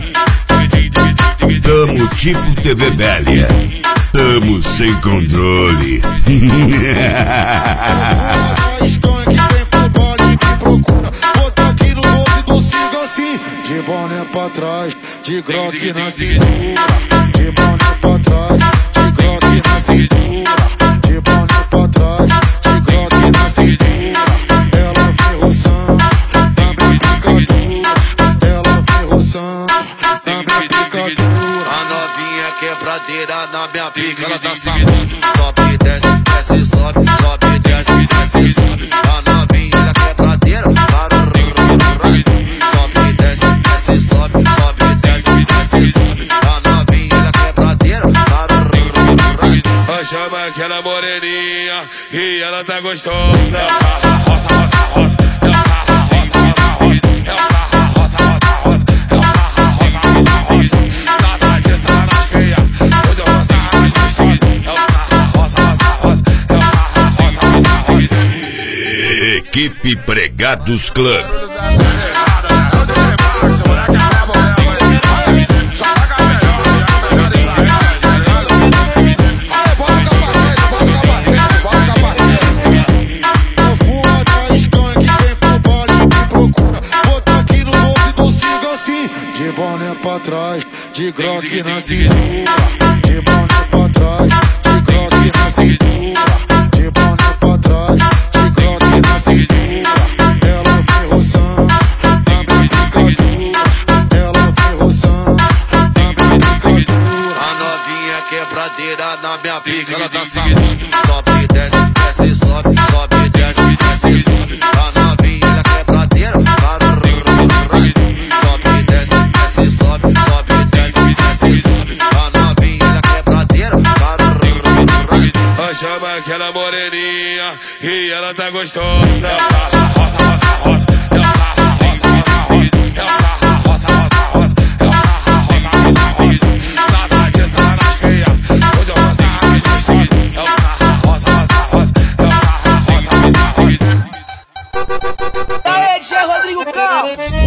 Tamo tipo TV velha. Tamo sem controle. Skunk vem pro baile e me procura. Bota aqui no bolso do siga assim. De boné pra trás, de groque na cintura. De boné pra trás, de groque na cintura. De boné pra trás, de groque na cintura. Ela vem roçando na minha picadura. Ela vem roçando na minha picadura. A novinha quebradeira na minha pica, ela tá safando. Sobe, desce, desce, sobe, sobe, desce, desce, sobe. A novinha ela quebradeira, sobe, desce, desce, sobe, sobe, desce, desce, sobe. A novinha ela quebradeira, chama aquela moreninha e ela tá gostosa. Roça, roça, roça, roça, roça, roça, roça, roça, roça. Nada disso lá nas feias, hoje eu roça as gostosas. Roça, roça, roça, roça, roça, roça. Equipe Pregados Club. De boné pra trás, de groque na cintura. De boné pra trás, de groque na cintura. De boné pra trás, de groque na cintura. Ela vem roçando na minha picadura. Ela vem roçando na minha picadura. a novinha quebradeira na minha pica, ela tá safando. Sobe, desce, desce, sobe, sobe, desce, desce, sobe. A novinha ela quebradeira, sobe, desce, desce, sobe, sobe, desce, desce, sobe. A novinha ela quebradeira, chama aquela moreninha e ela tá gostosa. Roça, roça, roça, roça, roça, roça, roça, roça. Nada disso lá nas feias, hoje eu roça as gostosas. Roça, roça, roça, roça, roça, roça. Aê, DJ Rodrigo Campos.